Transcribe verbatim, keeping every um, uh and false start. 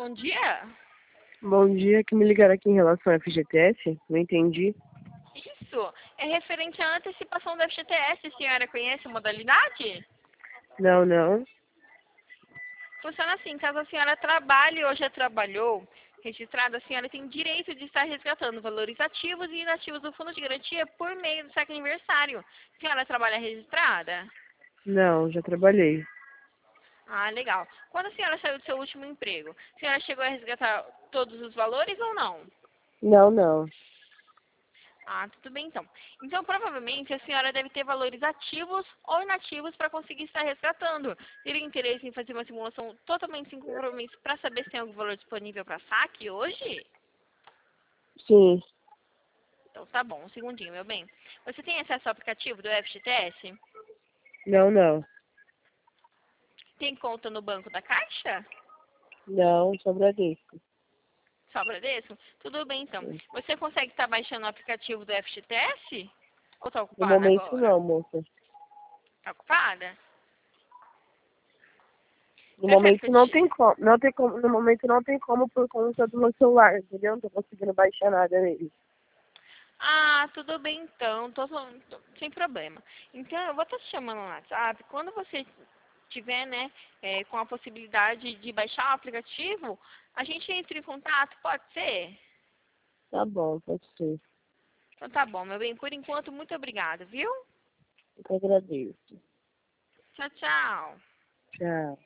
bom dia. Bom dia, que me ligaram aqui em relação ao F G T S? Não entendi. Isso, é referente à antecipação do F G T S. A senhora conhece a modalidade? Não, não. Funciona assim, caso a senhora trabalhe ou já trabalhou registrada, a senhora tem direito de estar resgatando valores ativos e inativos do fundo de garantia por meio do saque aniversário. A senhora trabalha registrada? Não, já trabalhei. Ah, legal. Quando a senhora saiu do seu último emprego, a senhora chegou a resgatar todos os valores ou não? Não, não. Ah, tudo bem então. Então, provavelmente, a senhora deve ter valores ativos ou inativos para conseguir estar resgatando. Teria interesse em fazer uma simulação totalmente sem compromisso para saber se tem algum valor disponível para saque hoje? Sim. Então, tá bom. Um segundinho, meu bem. Você tem acesso ao aplicativo do F G T S? Não, não. Tem conta no banco da Caixa? Não, só Bradesco. Só Bradesco? Tudo bem então. Sim. Você consegue estar baixando o aplicativo do F G T S? Ou tá No ocupada momento agora? não, moça. Tá ocupada? No Prefere que momento eu não te... tem como. Não tem como. No momento não tem como por conta do meu celular, entendeu? Não tô conseguindo baixar nada nele. Ah, tudo bem então, tô, tô- sem problema. Então, eu vou estar te chamando no WhatsApp. Quando você tiver, né, é, com a possibilidade de baixar o aplicativo, a gente entra em contato, pode ser? Tá bom, pode ser. Então tá bom, meu bem. Por enquanto, muito obrigada, viu? Eu que agradeço. Tchau, tchau. Tchau.